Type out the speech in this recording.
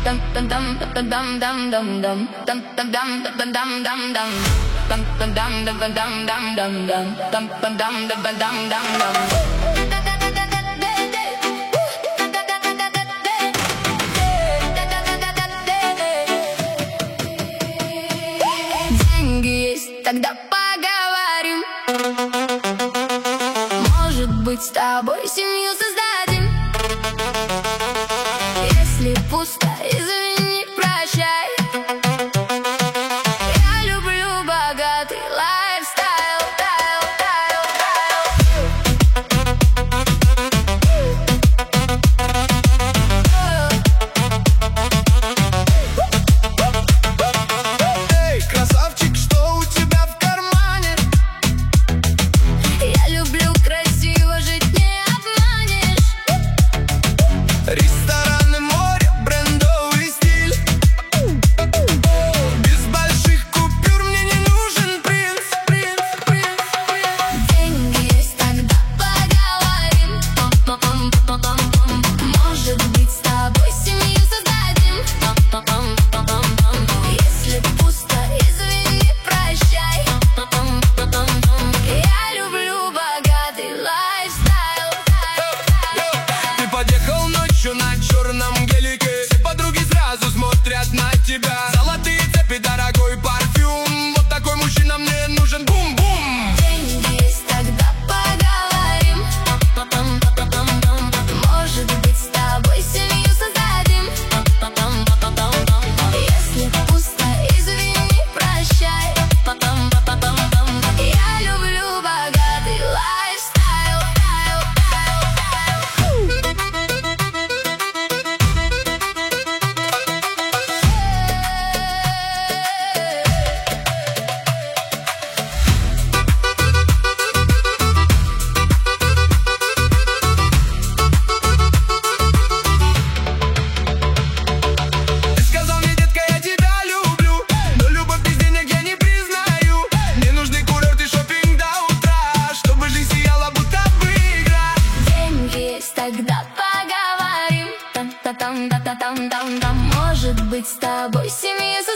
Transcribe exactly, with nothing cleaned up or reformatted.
Деньги есть, тогда поговорим. Может быть, с тобой семью создадим. Если пусто, извини, прощай. Я люблю богатый лайфстайл, тайл, тайл, тайл. Эй, красавчик, что у тебя в кармане? Я люблю красиво жить, не обманешь. Рестораны, море, брендовый стиль. Без больших купюр мне не нужен принц, принц, принц, принц. Деньги есть, тогда поговорим. Может быть, с тобой семью создадим. Если пусто, извини, прощай. Я люблю богатый лайфстайл. Ты подъехал ночью на черном гелике. Все подруги сразу смотрят на тебя. Золотые цепи, дорогой парфюм. Вот такой мужчина мне нужен. Бум-бум. Деньги есть, тогда поговорим. Может быть, с тобой семью создадим. Если пусто, извини, прощай. Я люблю богатый лайфстайл. Ты сказал мне, детка, я тебя люблю, но любовь без денег я не признаю. Мне нужны курорты, шопинг до утра, чтобы жизнь сияла, будто бы игра. Деньги есть, тогда поговорим. Там-та-там-та-та-там-там-там. Может быть, с тобой семью создадим.